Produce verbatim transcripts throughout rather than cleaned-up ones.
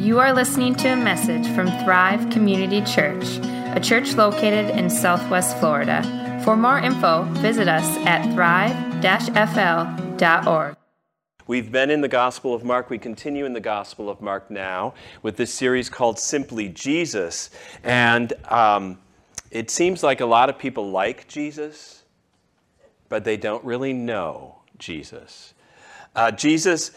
You are listening to a message from Thrive Community Church, a church located in Southwest Florida. For more info, visit us at thrive dash f l dot org. We've been in the Gospel of Mark. We continue in the Gospel of Mark now with this series called Simply Jesus. And um, it seems like a lot of people like Jesus, but they don't really know Jesus. Uh, Jesus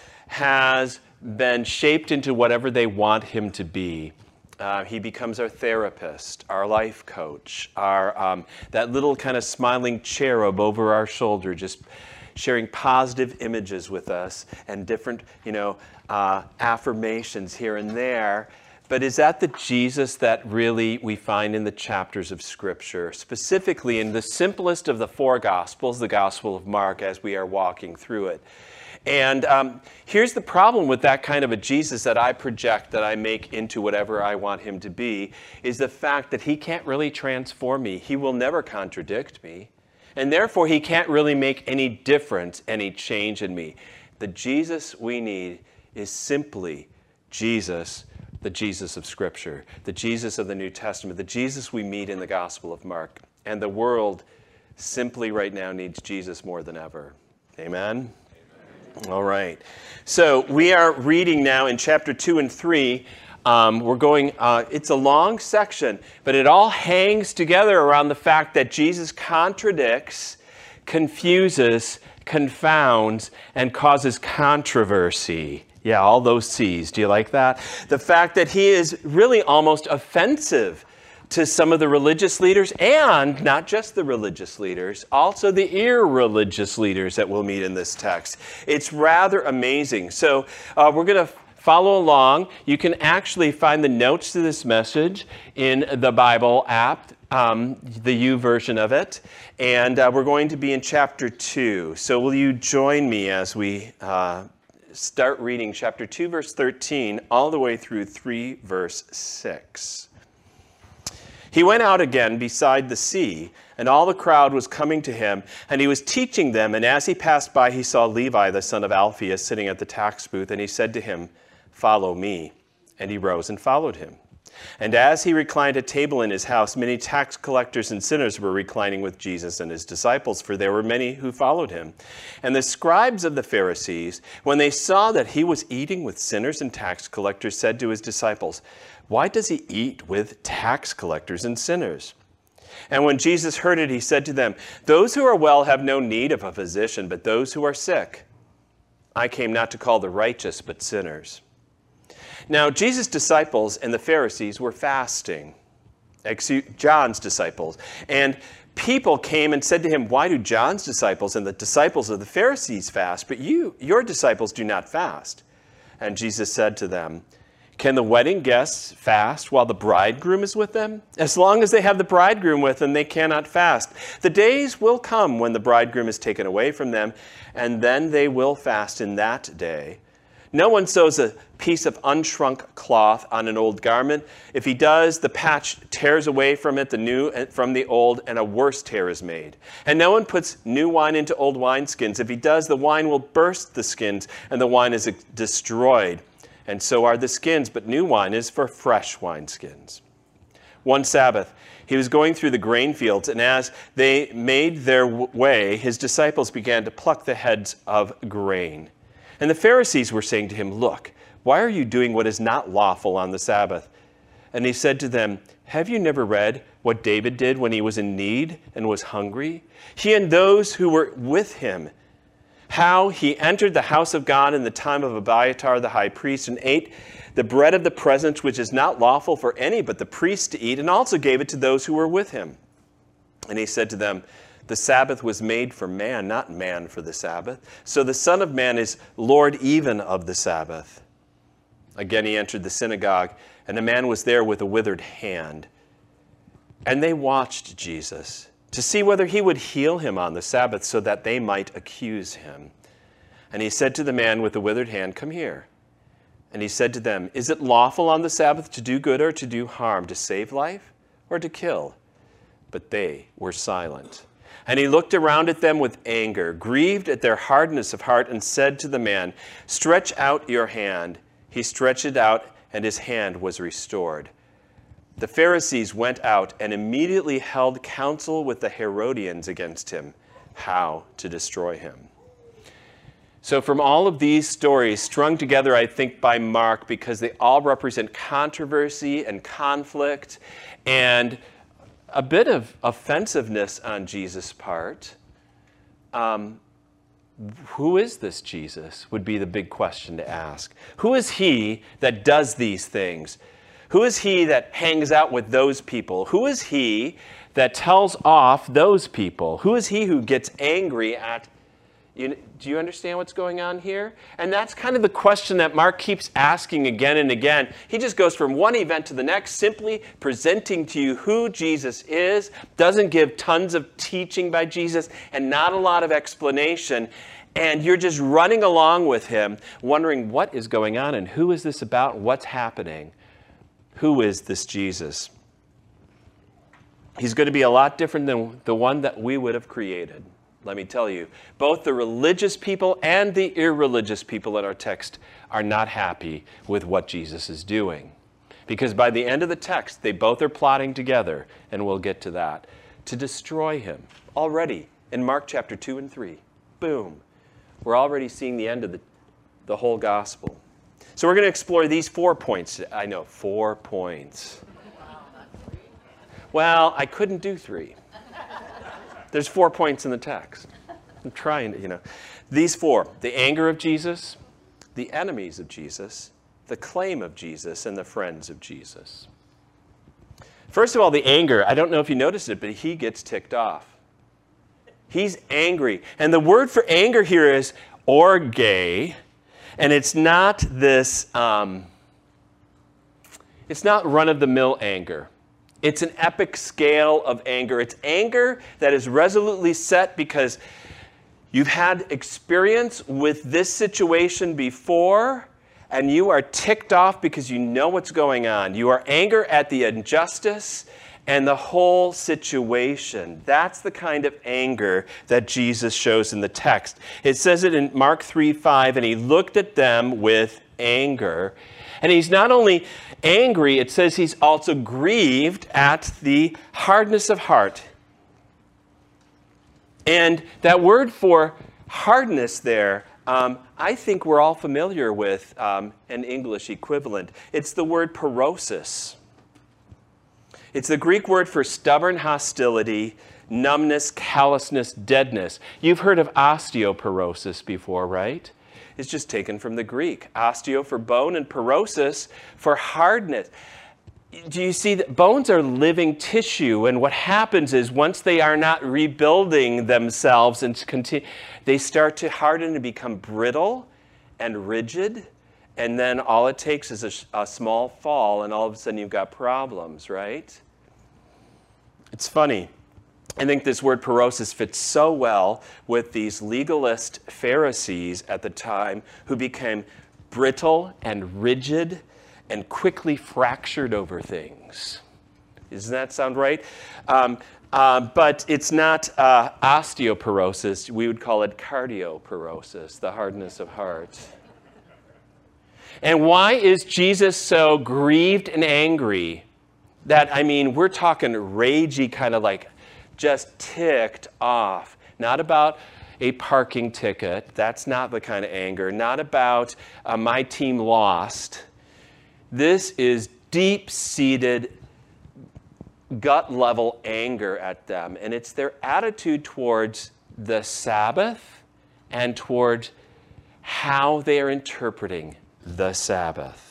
has been shaped into whatever they want him to be. Uh, he becomes our therapist, our life coach, our um, that little kind of smiling cherub over our shoulder, just sharing positive images with us and different, you know, uh, affirmations here and there. But is that the Jesus that really we find in the chapters of Scripture, specifically in the simplest of the four Gospels, the Gospel of Mark, as we are walking through it? And um, here's the problem with that kind of a Jesus that I project, that I make into whatever I want him to be, is the fact that he can't really transform me. He will never contradict me. And therefore, he can't really make any difference, any change in me. The Jesus we need is simply Jesus, the Jesus of Scripture, the Jesus of the New Testament, the Jesus we meet in the Gospel of Mark. And the world simply right now needs Jesus more than ever. Amen? All right. So we are reading now in chapter two and three. Um, we're going, uh, it's a long section, but it all hangs together around the fact that Jesus contradicts, confuses, confounds, and causes controversy. Yeah, all those C's. Do you like that? The fact that he is really almost offensive to some of the religious leaders, and not just the religious leaders, also the irreligious leaders that we'll meet in this text. It's rather amazing. So uh, we're going to follow along. You can actually find the notes to this message in the Bible app, um, the U version of it. And uh, we're going to be in chapter two. So will you join me as we uh, start reading chapter two, verse thirteen, all the way through three, verse six. He went out again beside the sea, and all the crowd was coming to him, and he was teaching them. And as he passed by, he saw Levi, the son of Alphaeus, sitting at the tax booth, and he said to him, "Follow me." And he rose and followed him. And as he reclined at table in his house, many tax collectors and sinners were reclining with Jesus and his disciples, for there were many who followed him. And the scribes of the Pharisees, when they saw that he was eating with sinners and tax collectors, said to his disciples, "Why does he eat with tax collectors and sinners?" And when Jesus heard it, he said to them, "Those who are well have no need of a physician, but those who are sick. I came not to call the righteous, but sinners." Now, Jesus' disciples and the Pharisees were fasting, John's disciples. And people came and said to him, "Why do John's disciples and the disciples of the Pharisees fast, but you, your disciples do not fast?" And Jesus said to them, "Can the wedding guests fast while the bridegroom is with them? As long as they have the bridegroom with them, they cannot fast. The days will come when the bridegroom is taken away from them, and then they will fast in that day. No one sews a piece of unshrunk cloth on an old garment. If he does, the patch tears away from it, the new from the old, and a worse tear is made. And no one puts new wine into old wineskins. If he does, the wine will burst the skins, and the wine is destroyed. And so are the skins, but new wine is for fresh wineskins." One Sabbath, he was going through the grain fields, and as they made their way, his disciples began to pluck the heads of grain. And the Pharisees were saying to him, "Look, why are you doing what is not lawful on the Sabbath?" And he said to them, "Have you never read what David did when he was in need and was hungry? He and those who were with him, how he entered the house of God in the time of Abiathar the high priest and ate the bread of the presence, which is not lawful for any but the priest to eat, and also gave it to those who were with him." And he said to them, "The Sabbath was made for man, not man for the Sabbath. So the Son of Man is Lord even of the Sabbath." Again he entered the synagogue, and a man was there with a withered hand. And they watched Jesus to see whether he would heal him on the Sabbath, so that they might accuse him. And he said to the man with the withered hand, "Come here." And he said to them, "Is it lawful on the Sabbath to do good or to do harm, to save life or to kill?" But they were silent. And he looked around at them with anger, grieved at their hardness of heart, and said to the man, "Stretch out your hand." He stretched it out, and his hand was restored. The Pharisees went out and immediately held counsel with the Herodians against him, how to destroy him. So from all of these stories, strung together, I think, by Mark, because they all represent controversy and conflict and a bit of offensiveness on Jesus' part, um, who is this Jesus would be the big question to ask. Who is he that does these things? Who is he that hangs out with those people? Who is he that tells off those people? Who is he who gets angry at you? Do you understand what's going on here? And that's kind of the question that Mark keeps asking again and again. He just goes from one event to the next, simply presenting to you who Jesus is, doesn't give tons of teaching by Jesus, and not a lot of explanation. And you're just running along with him, wondering what is going on and who is this about, what's happening? Who is this Jesus? He's going to be a lot different than the one that we would have created. Let me tell you, both the religious people and the irreligious people in our text are not happy with what Jesus is doing. Because by the end of the text, they both are plotting together, and we'll get to that, to destroy him. Already, in Mark chapter two and three, boom, we're already seeing the end of the, the whole gospel. So we're going to explore these four points. I know, four points. Well, I couldn't do three. There's four points in the text. I'm trying to, you know. These four, the anger of Jesus, the enemies of Jesus, the claim of Jesus, and the friends of Jesus. First of all, the anger. I don't know if you noticed it, but he gets ticked off. He's angry. And the word for anger here is orge, and it's not this, um, it's not run-of-the-mill anger. It's an epic scale of anger. It's anger that is resolutely set because you've had experience with this situation before, and you are ticked off because you know what's going on. You are angry at the injustice and the whole situation. That's the kind of anger that Jesus shows in the text. It says it in Mark three five, and he looked at them with anger. And he's not only angry, it says he's also grieved at the hardness of heart. And that word for hardness there, um, I think we're all familiar with um, an English equivalent. It's the word porosis. It's the Greek word for stubborn hostility, numbness, callousness, deadness. You've heard of osteoporosis before, right? It's just taken from the Greek. Osteo for bone and porosis for hardness. Do you see that bones are living tissue, and what happens is once they are not rebuilding themselves and continue, they start to harden and become brittle and rigid, and then all it takes is a, a small fall, and all of a sudden you've got problems, right? It's funny. I think this word porosis fits so well with these legalist Pharisees at the time who became brittle and rigid and quickly fractured over things. Doesn't that sound right? Um, uh, but it's not uh, osteoporosis. We would call it cardioporosis, the hardness of heart. And why is Jesus so grieved and angry? That, I mean, we're talking ragey, kind of like just ticked off. Not about a parking ticket. That's not the kind of anger. Not about uh, my team lost. This is deep-seated, gut-level anger at them. And it's their attitude towards the Sabbath and towards how they are interpreting the Sabbath.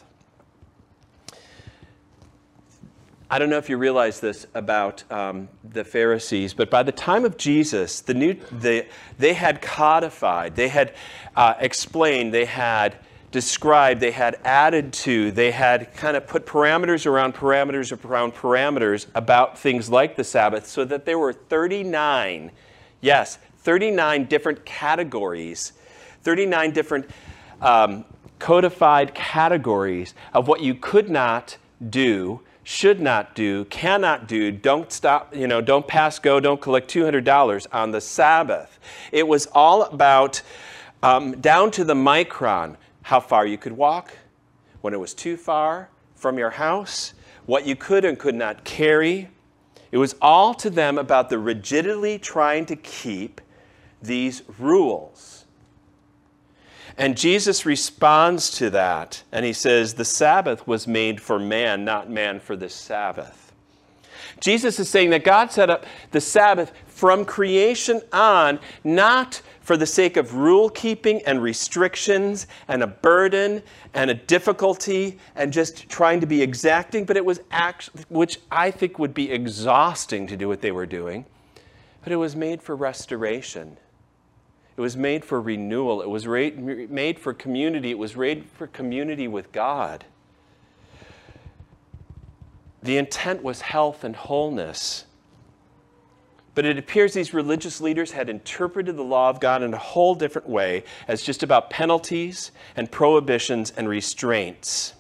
I don't know if you realize this about um, the Pharisees, but by the time of Jesus, the new, the, they had codified, they had uh, explained, they had described, they had added to, they had kind of put parameters around parameters around parameters about things like the Sabbath, so that there were thirty-nine, yes, thirty-nine different categories, thirty-nine different um, codified categories of what you could not do, should not do, cannot do, don't stop, you know, don't pass go, don't collect two hundred dollars on the Sabbath. It was all about, um, down to the micron, how far you could walk, when it was too far from your house, what you could and could not carry. It was all to them about the rigidity trying to keep these rules. And Jesus responds to that, and he says, the Sabbath was made for man, not man for the Sabbath. Jesus is saying that God set up the Sabbath from creation on, not for the sake of rule keeping and restrictions and a burden and a difficulty and just trying to be exacting, but it was actually, which I think would be exhausting to do what they were doing, but it was made for restoration. It was made for renewal. It was made for community. It was made for community with God. The intent was health and wholeness. But it appears these religious leaders had interpreted the law of God in a whole different way, as just about penalties and prohibitions and restraints.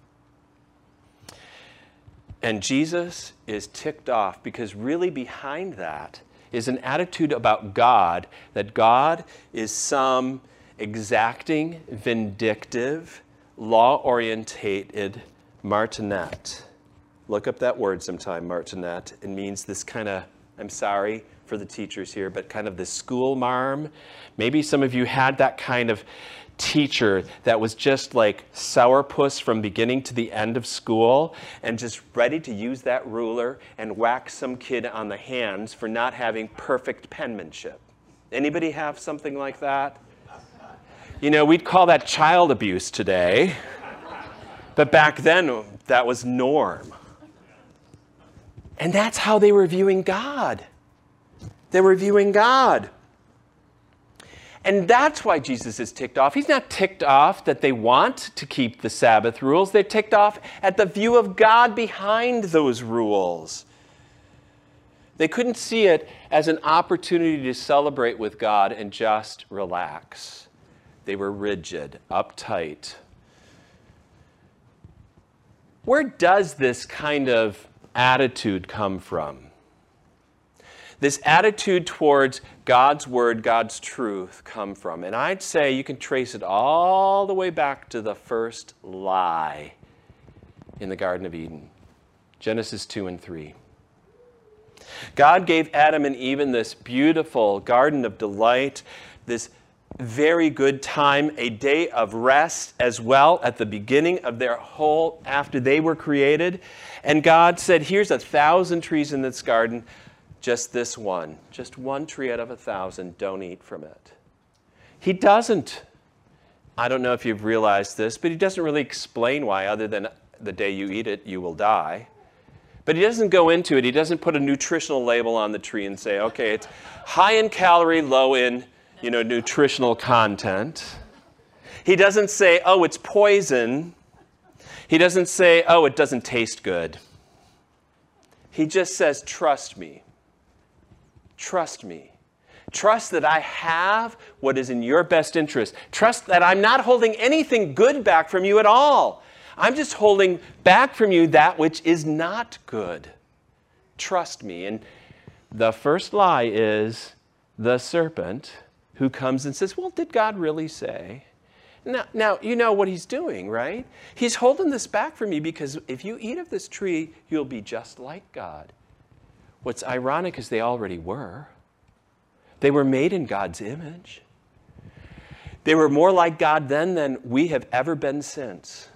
And Jesus is ticked off because really behind that is an attitude about God, that God is some exacting, vindictive, law-orientated martinet. Look up that word sometime, martinet. It means this kind of, I'm sorry for the teachers here, but kind of the school marm. Maybe some of you had that kind of teacher that was just like sourpuss from beginning to the end of school and just ready to use that ruler and whack some kid on the hands for not having perfect penmanship. Anybody have something like that? You know, we'd call that child abuse today, but back then that was norm. And that's how they were viewing God. They were viewing God. And that's why Jesus is ticked off. He's not ticked off that they want to keep the Sabbath rules. They're ticked off at the view of God behind those rules. They couldn't see it as an opportunity to celebrate with God and just relax. They were rigid, uptight. Where does this kind of attitude come from? This attitude towards God's word, God's truth come from? And I'd say you can trace it all the way back to the first lie in the Garden of Eden. Genesis two and three. God gave Adam and Eve this beautiful garden of delight, this very good time, a day of rest as well at the beginning of their whole, after they were created. And God said, here's a thousand trees in this garden. Just this one, just one tree out of a thousand, don't eat from it. He doesn't, I don't know if you've realized this, but he doesn't really explain why, other than the day you eat it, you will die. But he doesn't go into it. He doesn't put a nutritional label on the tree and say, okay, it's high in calorie, low in, you know, nutritional content. He doesn't say, oh, it's poison. He doesn't say, oh, it doesn't taste good. He just says, trust me. Trust me. Trust that I have what is in your best interest. Trust that I'm not holding anything good back from you at all. I'm just holding back from you that which is not good. Trust me. And the first lie is the serpent who comes and says, well, did God really say? Now, now, you know what he's doing, right? He's holding this back from you because if you eat of this tree, you'll be just like God. What's ironic is they already were. They were made in God's image. They were more like God then than we have ever been since.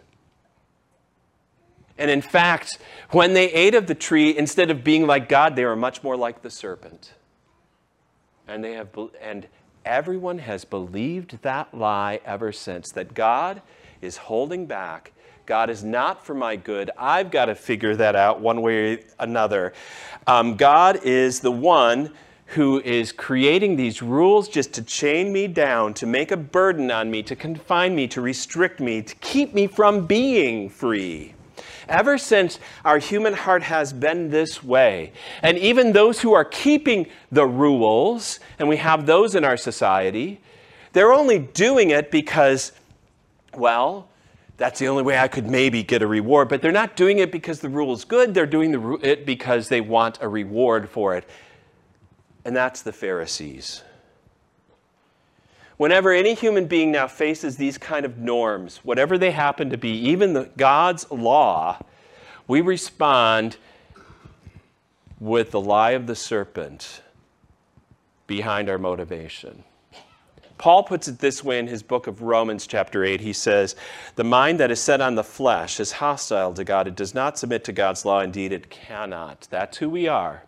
And in fact, when they ate of the tree, instead of being like God, they were much more like the serpent. And they have, and everyone has believed that lie ever since, that God is holding back. God is not for my good. I've got to figure that out one way or another. Um, God is the one who is creating these rules just to chain me down, to make a burden on me, to confine me, to restrict me, to keep me from being free. Ever since our human heart has been this way. And even those who are keeping the rules, and we have those in our society, they're only doing it because, well, that's the only way I could maybe get a reward. But they're not doing it because the rule is good. They're doing the, it because they want a reward for it. And that's the Pharisees. Whenever any human being now faces these kind of norms, whatever they happen to be, even the, God's law, we respond with the lie of the serpent behind our motivation. Paul puts it this way in his book of Romans chapter eight. He says, the mind that is set on the flesh is hostile to God. It does not submit to God's law. Indeed, it cannot. That's who we are.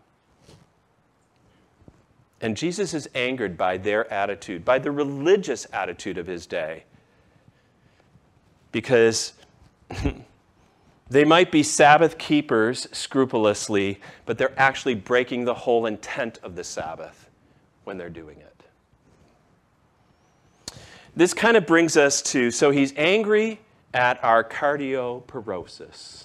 And Jesus is angered by their attitude, by the religious attitude of his day. Because they might be Sabbath keepers scrupulously, but they're actually breaking the whole intent of the Sabbath when they're doing it. This kind of brings us to, so he's angry at our cardioporosis.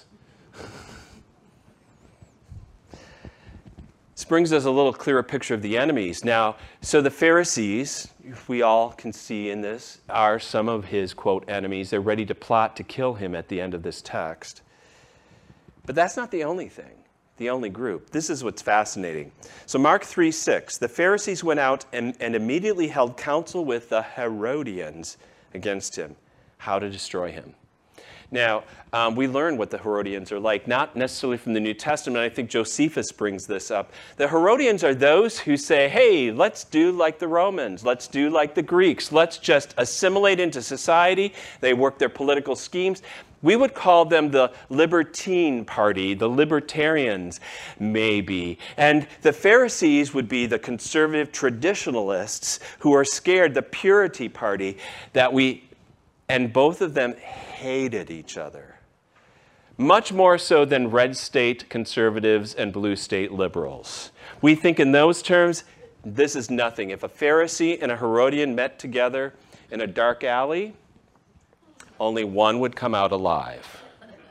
This brings us a little clearer picture of the enemies. Now, so the Pharisees, we all can see in this, are some of his, quote, enemies. They're ready to plot to kill him at the end of this text. But that's not the only thing, the only group. This is what's fascinating. So Mark three six, the Pharisees went out and, and immediately held counsel with the Herodians against him, how to destroy him. Now, um, we learn what the Herodians are like, not necessarily from the New Testament. I think Josephus brings this up. The Herodians are those who say, hey, let's do like the Romans. Let's do like the Greeks. Let's just assimilate into society. They work their political schemes. We would call them the libertine party, the libertarians, maybe. And the Pharisees would be the conservative traditionalists who are scared, the purity party that we, and both of them hated each other. Much more so than red state conservatives and blue state liberals. We think in those terms, this is nothing. If a Pharisee and a Herodian met together in a dark alley, only one would come out alive.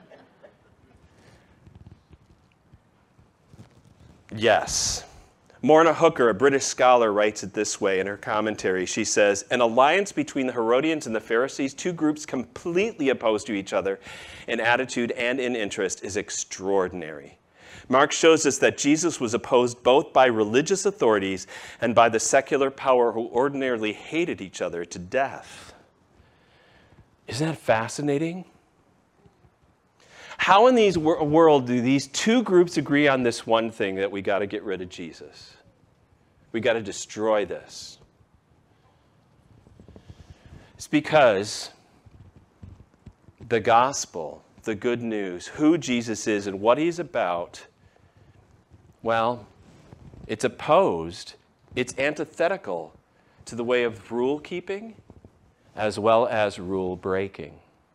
Yes. Morna Hooker, a British scholar, writes it this way in her commentary. She says, an alliance between the Herodians and the Pharisees, two groups completely opposed to each other in attitude and in interest, is extraordinary. Mark shows us that Jesus was opposed both by religious authorities and by the secular power who ordinarily hated each other to death. Isn't that fascinating? How in these wor- world do these two groups agree on this one thing, that we got to get rid of Jesus? We got to destroy this. It's because the gospel, the good news, who Jesus is and what he's about, well, it's opposed, it's antithetical to the way of rule keeping as well as rule breaking.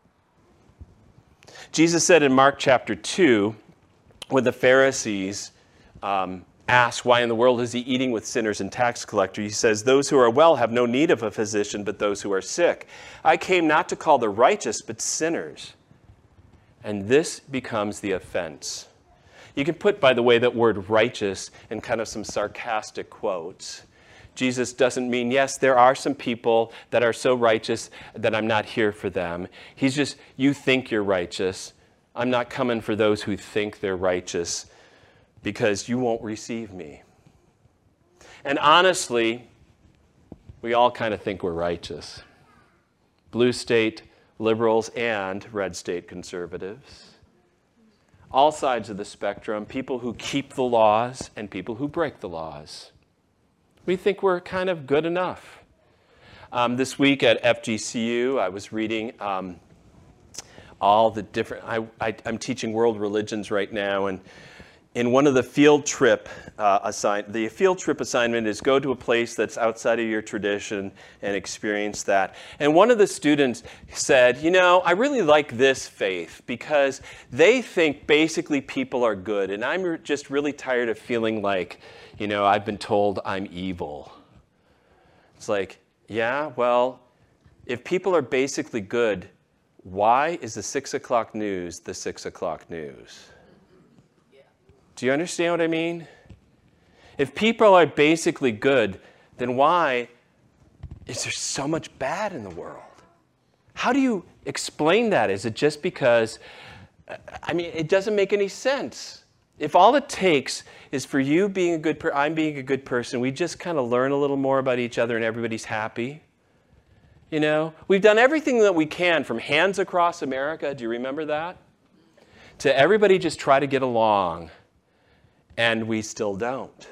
Jesus said in Mark chapter two, when the Pharisees um, asked, why in the world is he eating with sinners and tax collectors? He says, those who are well have no need of a physician, but those who are sick. I came not to call the righteous, but sinners. And this becomes the offense. You can put, by the way, that word righteous in kind of some sarcastic quotes. Jesus doesn't mean, yes, there are some people that are so righteous that I'm not here for them. He's just, you think you're righteous. I'm not coming for those who think they're righteous because you won't receive me. And honestly, we all kind of think we're righteous. Blue state liberals and red state conservatives. All sides of the spectrum, people who keep the laws and people who break the laws. We think we're kind of good enough. Um, this week at F G C U, I was reading um, all the different, I, I, I'm teaching world religions right now, and in one of the field trip uh, assign, the field trip assignment is go to a place that's outside of your tradition and experience that. And one of the students said, you know, I really like this faith because they think basically people are good, and I'm just really tired of feeling like, you know, I've been told I'm evil. It's like, yeah, well, if people are basically good, why is the six o'clock news the six o'clock news? Do you understand what I mean? If people are basically good, then why is there so much bad in the world? How do you explain that? Is it just because, I mean, it doesn't make any sense. If all it takes is for you being a good person, I'm being a good person, we just kind of learn a little more about each other and everybody's happy. You know, we've done everything that we can, from Hands Across America, do you remember that? To everybody just try to get along, and we still don't.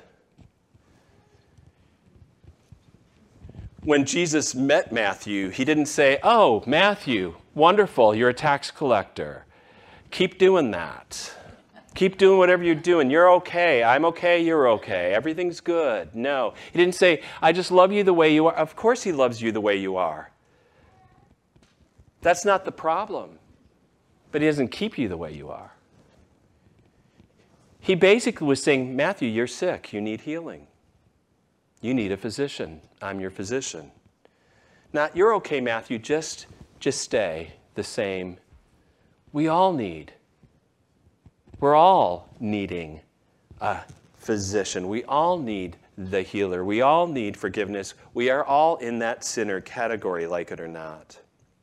When Jesus met Matthew, he didn't say, "Oh, Matthew, wonderful, you're a tax collector. Keep doing that. Keep doing whatever you're doing. You're okay. I'm okay. You're okay. Everything's good." No. He didn't say, "I just love you the way you are." Of course he loves you the way you are. That's not the problem. But he doesn't keep you the way you are. He basically was saying, "Matthew, you're sick. You need healing. You need a physician. I'm your physician." Not, "You're okay, Matthew. Just, just stay the same." We all need. We're all needing a physician. We all need the healer. We all need forgiveness. We are all in that sinner category, like it or not.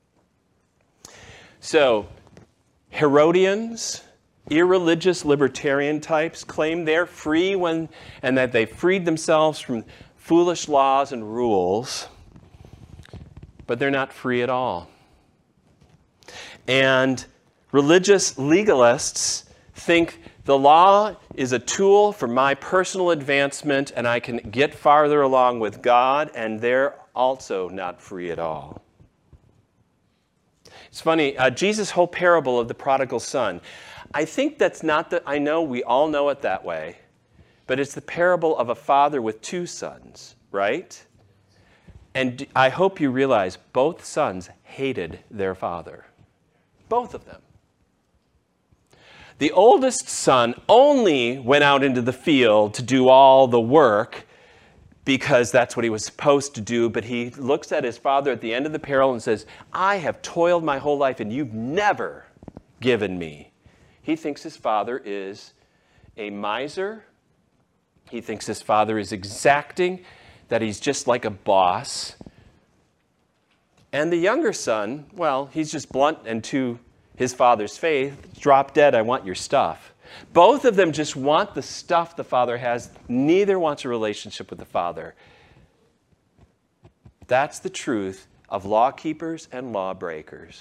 So, Herodians, irreligious libertarian types, claim they're free when, and that they freed themselves from foolish laws and rules, but they're not free at all. And religious legalists think the law is a tool for my personal advancement and I can get farther along with God, and they're also not free at all. It's funny, uh, Jesus' whole parable of the prodigal son, I think that's not the, I know we all know it that way, but it's the parable of a father with two sons, right? And I hope you realize both sons hated their father. Both of them. The oldest son only went out into the field to do all the work because that's what he was supposed to do, but he looks at his father at the end of the parable and says, "I have toiled my whole life and you've never given me." He thinks his father is a miser. He thinks his father is exacting, that he's just like a boss. And the younger son, well, he's just blunt and to his father's faith, "Drop dead, I want your stuff." Both of them just want the stuff the father has. Neither wants a relationship with the father. That's the truth of law keepers and lawbreakers.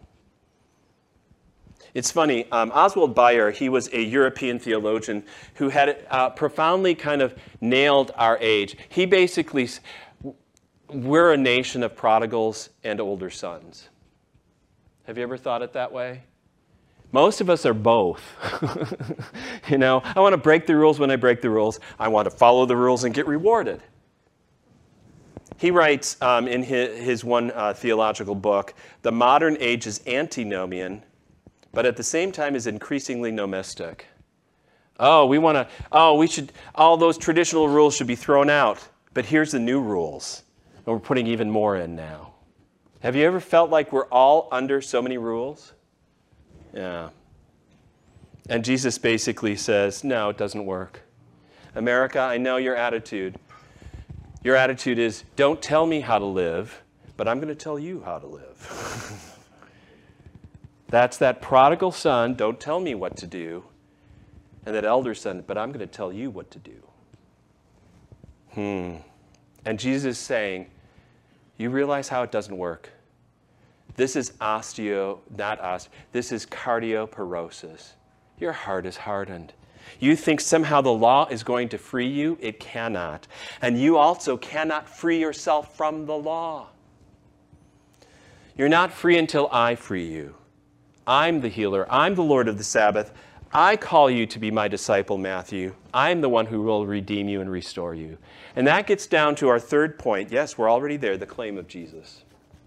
It's funny, um, Oswald Bayer, he was a European theologian who had uh, profoundly kind of nailed our age. He basically, we're a nation of prodigals and older sons. Have you ever thought it that way? Most of us are both. You know, I want to break the rules when I break the rules. I want to follow the rules and get rewarded. He writes um, in his, his one uh, theological book, "The modern age is antinomian, but at the same time is increasingly nomistic." Oh, we want to, oh, we should, all those traditional rules should be thrown out. But here's the new rules. And we're putting even more in now. Have you ever felt like we're all under so many rules? Yeah. And Jesus basically says, no, it doesn't work. America, I know your attitude. Your attitude is, don't tell me how to live, but I'm going to tell you how to live. That's that prodigal son, don't tell me what to do. And that elder son, but I'm going to tell you what to do. Hmm. And Jesus is saying, you realize how it doesn't work? This is osteo, not osteo, this is cardioporosis. Your heart is hardened. You think somehow the law is going to free you? It cannot. And you also cannot free yourself from the law. You're not free until I free you. I'm the healer. I'm the Lord of the Sabbath. I call you to be my disciple, Matthew. I'm the one who will redeem you and restore you. And that gets down to our third point. Yes, we're already there, the claim of Jesus.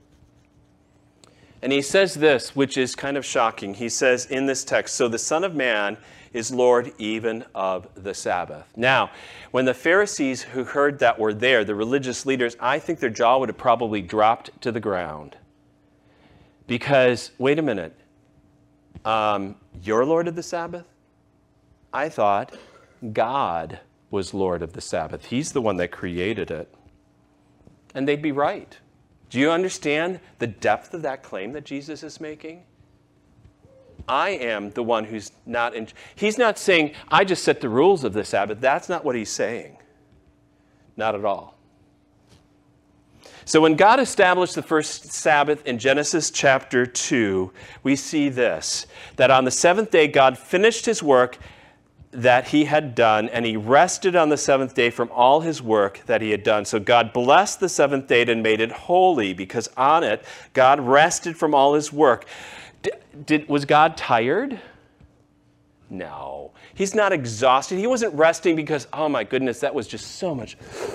And he says this, which is kind of shocking. He says in this text, so the Son of Man is Lord even of the Sabbath. Now, when the Pharisees who heard that were there, the religious leaders, I think their jaw would have probably dropped to the ground. Because, wait a minute, um, you're Lord of the Sabbath? I thought God was Lord of the Sabbath. He's the one that created it. And they'd be right. Do you understand the depth of that claim that Jesus is making? I am the one who's not in. He's not saying, I just set the rules of the Sabbath. That's not what he's saying. Not at all. So when God established the first Sabbath in Genesis chapter two, we see this, that on the seventh day God finished his work that he had done, and he rested on the seventh day from all his work that he had done. So God blessed the seventh day and made it holy, because on it God rested from all his work. Did, did, was God tired? No. He's not exhausted. He wasn't resting because, oh my goodness, that was just so much.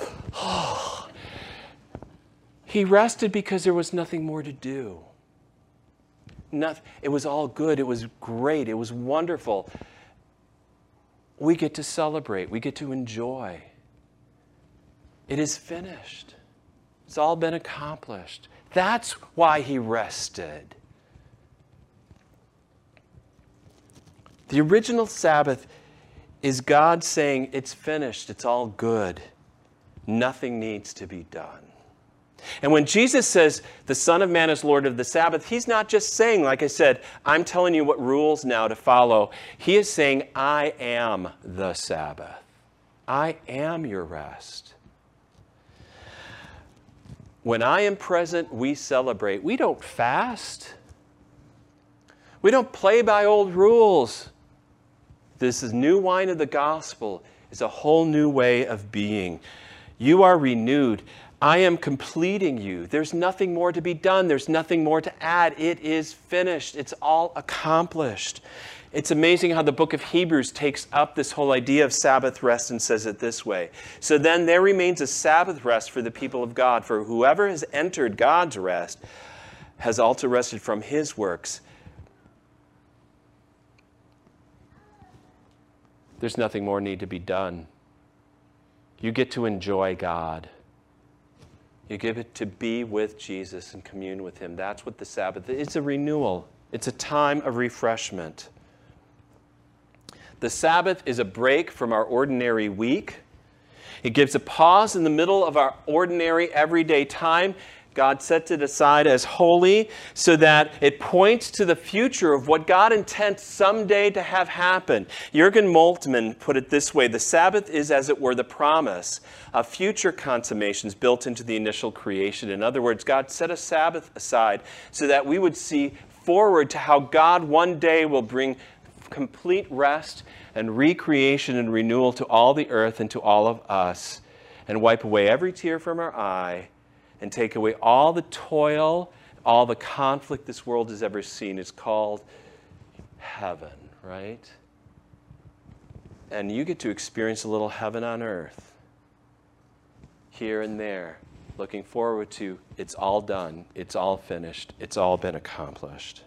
He rested because there was nothing more to do. Nothing, it was all good. It was great. It was wonderful. We get to celebrate. We get to enjoy. It is finished. It's all been accomplished. That's why he rested. The original Sabbath is God saying, it's finished. It's all good. Nothing needs to be done. And when Jesus says the Son of Man is Lord of the Sabbath, he's not just saying, like I said, I'm telling you what rules now to follow. He is saying, I am the Sabbath. I am your rest. When I am present, we celebrate. We don't fast. We don't play by old rules. This is new wine of the gospel. It's a whole new way of being. You are renewed. I am completing you. There's nothing more to be done. There's nothing more to add. It is finished. It's all accomplished. It's amazing how the book of Hebrews takes up this whole idea of Sabbath rest and says it this way. So then there remains a Sabbath rest for the people of God. For whoever has entered God's rest has also rested from his works. There's nothing more need to be done. You get to enjoy God. You give it to be with Jesus and commune with him. That's what the Sabbath is. It's a renewal. It's a time of refreshment. The Sabbath is a break from our ordinary week. It gives a pause in the middle of our ordinary everyday time. God sets it aside as holy so that it points to the future of what God intends someday to have happen. Jürgen Moltmann put it this way: the Sabbath is, as it were, the promise of future consummations built into the initial creation. In other words, God set a Sabbath aside so that we would see forward to how God one day will bring complete rest and recreation and renewal to all the earth and to all of us, and wipe away every tear from our eye, and take away all the toil, all the conflict this world has ever seen. It's called heaven, right? And you get to experience a little heaven on earth, here and there, looking forward to it's all done, it's all finished, it's all been accomplished.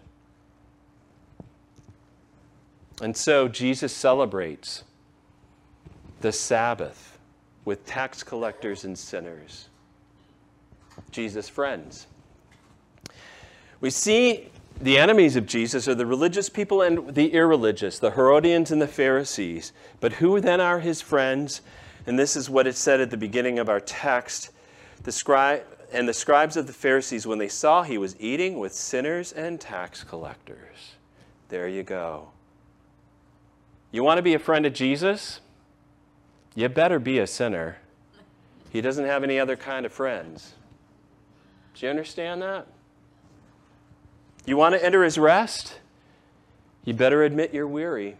And so Jesus celebrates the Sabbath with tax collectors and sinners. Jesus' friends. We see the enemies of Jesus are the religious people and the irreligious, the Herodians and the Pharisees. But who then are his friends? And this is what it said at the beginning of our text. The scribe and the scribes of the Pharisees, when they saw he was eating with sinners and tax collectors. There you go. You want to be a friend of Jesus? You better be a sinner. He doesn't have any other kind of friends. Do you understand that? You want to enter his rest? You better admit you're weary.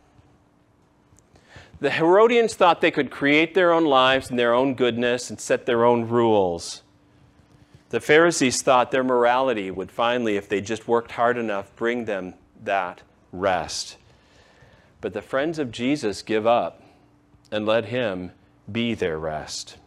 The Herodians thought they could create their own lives and their own goodness and set their own rules. The Pharisees thought their morality would finally, if they just worked hard enough, bring them that rest. But the friends of Jesus give up and let him be their rest.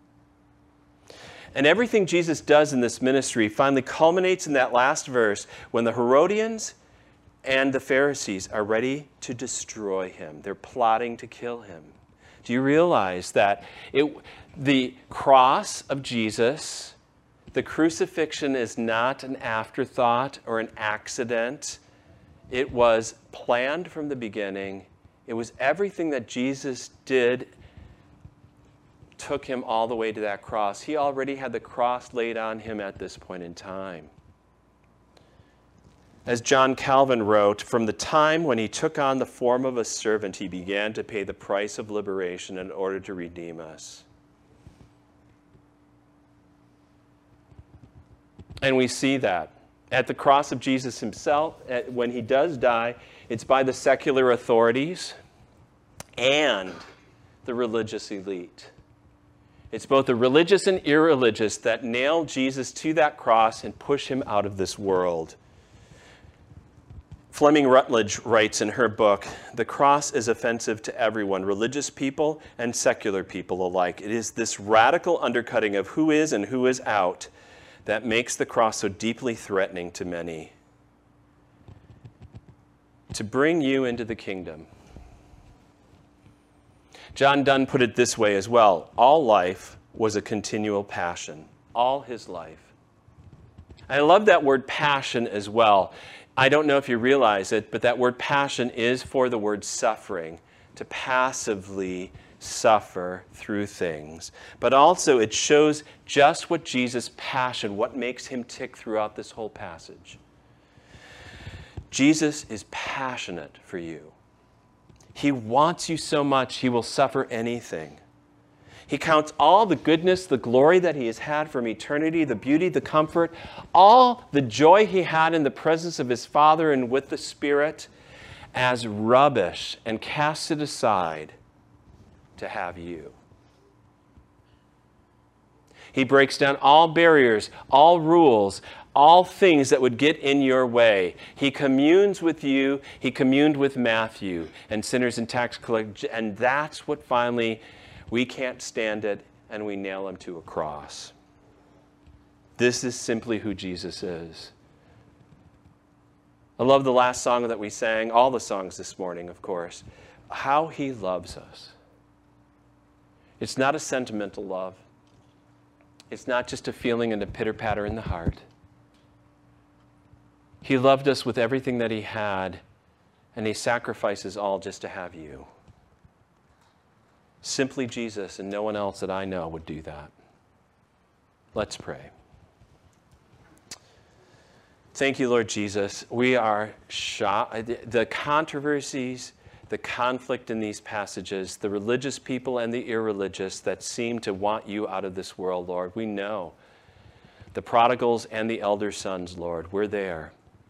And everything Jesus does in this ministry finally culminates in that last verse when the Herodians and the Pharisees are ready to destroy him. They're plotting to kill him. Do you realize that it, the cross of Jesus, the crucifixion, is not an afterthought or an accident? It was planned from the beginning. It was everything that Jesus did took him all the way to that cross. He already had the cross laid on him at this point in time. As John Calvin wrote, from the time when he took on the form of a servant, he began to pay the price of liberation in order to redeem us. And we see that at the cross of Jesus himself, at, when he does die, it's by the secular authorities and the religious elite. It's both the religious and irreligious that nail Jesus to that cross and push him out of this world. Fleming Rutledge writes in her book, "The cross is offensive to everyone, religious people and secular people alike. It is this radical undercutting of who is and who is out that makes the cross so deeply threatening to many. To bring you into the kingdom." John Donne put it this way as well: all life was a continual passion. All his life. I love that word passion as well. I don't know if you realize it, but that word passion is for the word suffering, to passively suffer through things. But also it shows just what Jesus' passion, what makes him tick throughout this whole passage. Jesus is passionate for you. He wants you so much, he will suffer anything. He counts all the goodness, the glory that he has had from eternity, the beauty, the comfort, all the joy he had in the presence of his Father and with the Spirit as rubbish, and casts it aside to have you. He breaks down all barriers, all rules, all things that would get in your way. He communes with you. He communed with Matthew and sinners and tax collectors. And that's what finally, we can't stand it, and we nail him to a cross. This is simply who Jesus is. I love the last song that we sang, all the songs this morning, of course. How he loves us. It's not a sentimental love. It's not just a feeling and a pitter-patter in the heart. He loved us with everything that he had, and he sacrifices all just to have you. Simply Jesus, and no one else that I know would do that. Let's pray. Thank you, Lord Jesus. We are shocked. The controversies, the conflict in these passages, the religious people and the irreligious that seem to want you out of this world, Lord, we know. The prodigals and the elder sons, Lord, we're there.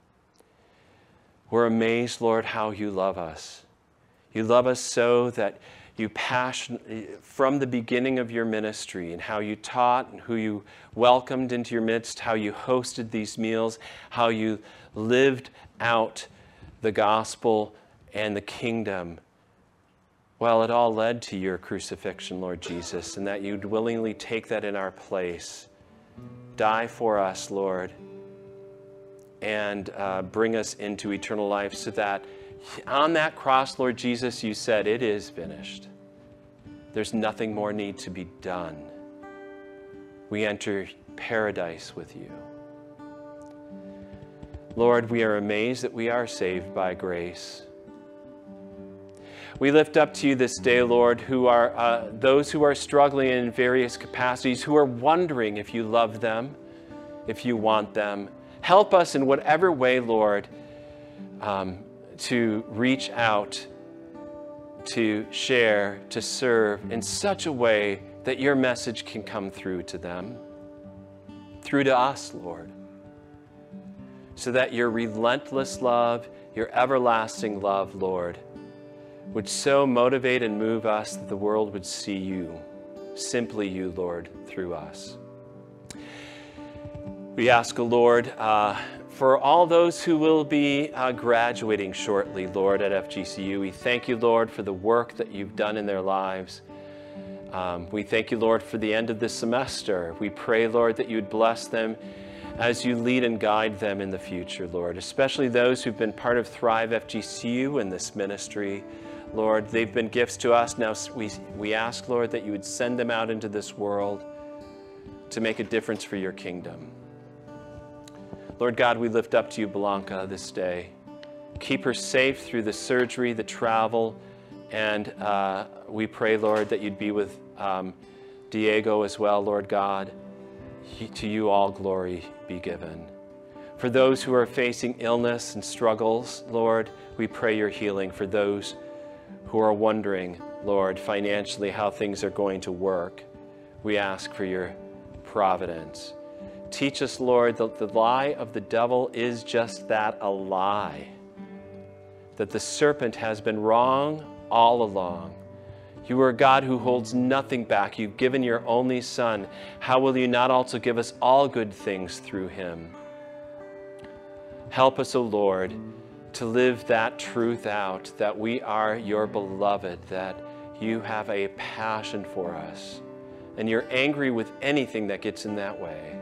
We're amazed, Lord, how you love us. You love us so that you passion from the beginning of your ministry, and how you taught and who you welcomed into your midst, how you hosted these meals, how you lived out the gospel and the kingdom. Well, it all led to your crucifixion, Lord Jesus, and that you'd willingly take that in our place. Die for us, Lord, and uh, bring us into eternal life, so that on that cross, Lord Jesus, you said, it is finished. There's nothing more need to be done. We enter paradise with you. Lord, we are amazed that we are saved by grace. We lift up to you this day, Lord, who are uh, those who are struggling in various capacities, who are wondering if you love them, if you want them. Help us in whatever way, Lord, um, to reach out, to share, to serve in such a way that your message can come through to them, through to us, Lord, so that your relentless love, your everlasting love, Lord, would so motivate and move us that the world would see you, simply you, Lord, through us. We ask, O Lord, uh, for all those who will be uh, graduating shortly, Lord, at F G C U. We thank you, Lord, for the work that you've done in their lives. Um, we thank you, Lord, for the end of this semester. We pray, Lord, that you'd bless them as you lead and guide them in the future, Lord, especially those who've been part of Thrive F G C U in this ministry. Lord, they've been gifts to us. Now we, we ask, Lord, that you would send them out into this world to make a difference for your kingdom. Lord God, we lift up to you Blanca this day. Keep her safe through the surgery, the travel, and uh, we pray, Lord, that you'd be with um, Diego as well, Lord God. He, to you all glory be given. For those who are facing illness and struggles, Lord, we pray your healing. For those who are wondering, Lord, financially how things are going to work, we ask for your providence. Teach us, Lord, that the lie of the devil is just that, a lie. That the serpent has been wrong all along. You are a God who holds nothing back. You've given your only Son. How will you not also give us all good things through him? Help us, O Lord, to live that truth out, that we are your beloved, that you have a passion for us, and you're angry with anything that gets in that way.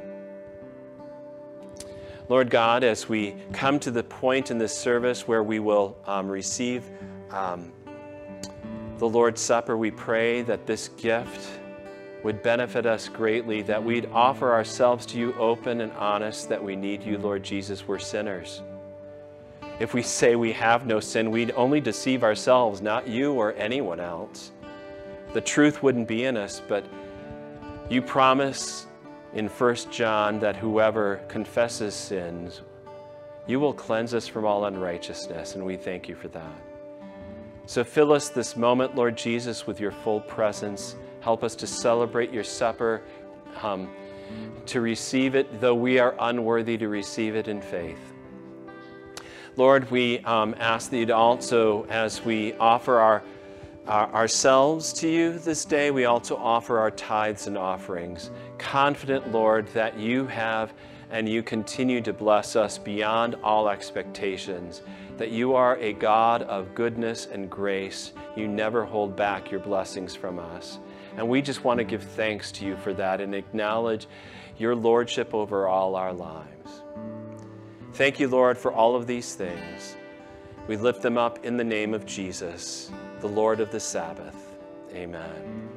Lord God, as we come to the point in this service where we will um, receive um, the Lord's Supper, we pray that this gift would benefit us greatly, that we'd offer ourselves to you open and honest, that we need you, Lord Jesus. We're sinners. If we say we have no sin, we'd only deceive ourselves, not you or anyone else. The truth wouldn't be in us, but you promise in First John that whoever confesses sins, you will cleanse us from all unrighteousness, and we thank you for that. So fill us this moment, Lord Jesus, with your full presence. Help us to celebrate your supper, um, to receive it, though we are unworthy to receive it in faith. Lord, we um, ask that you'd also, as we offer our, our, ourselves to you this day, we also offer our tithes and offerings, confident, Lord, that you have and you continue to bless us beyond all expectations, that you are a God of goodness and grace. You never hold back your blessings from us. And we just want to give thanks to you for that and acknowledge your lordship over all our lives. Thank you, Lord, for all of these things. We lift them up in the name of Jesus, the Lord of the Sabbath. Amen.